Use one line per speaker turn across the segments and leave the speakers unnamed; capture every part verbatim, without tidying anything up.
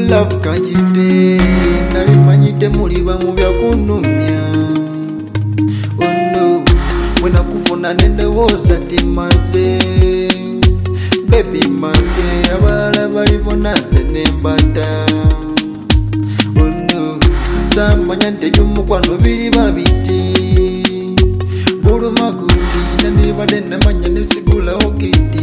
love kanjite nali manyite muliba mu byakunumya. Oh no, mwena kufuna nendowooza timaze baby maze abala balibona nze nembata. Oh no, samanya nti eby'omukwano biri babiti guluma guti nandibadde namanya nesigulawo kiti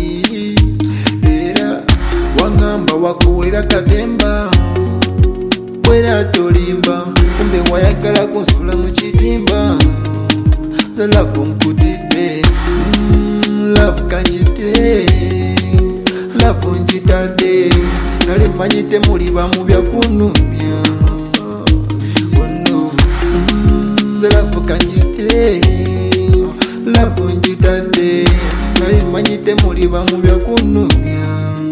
era wangamba wakuwera katemba wera tolimba kumbe wayagala kunsula mu kitimba. The love nkutidde mm, love kanjite love njitadde nali manyite muliba mu byakunumya. Oh no, mm, the love kanjite love njitadde nali manyite muliba mu byakunumya.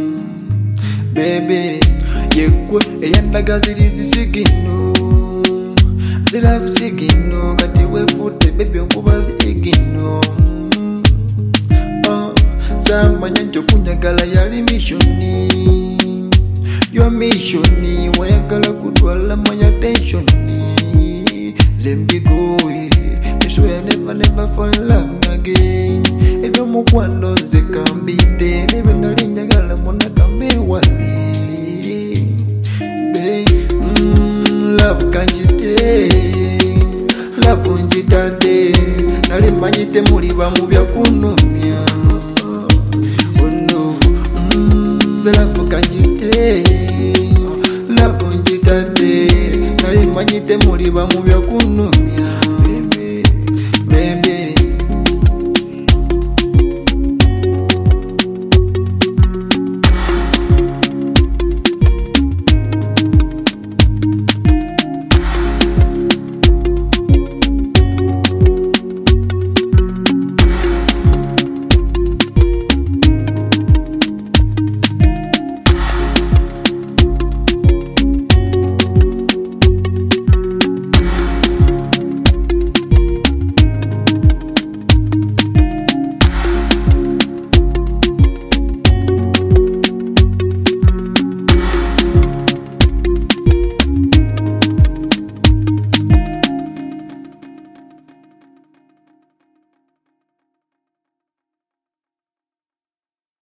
Baby yekwe eyandaga ziri zisigino zilavu sigino kati wefute baby onkuba zigino. uh, samanya nti okunyagala yali mishoni yo mishoni wayagala kutwala my attentioni zembigoye I swear never never fall in love again. Ebyomukwano nze kambidde nebyo nali njagala mwonna kambe wali be mm, love kanjite love njitadde nali manyite muliba mu byakunumya. Oh no, mm, love kanjite love njitadde nali manyite muliba mu byakunumya.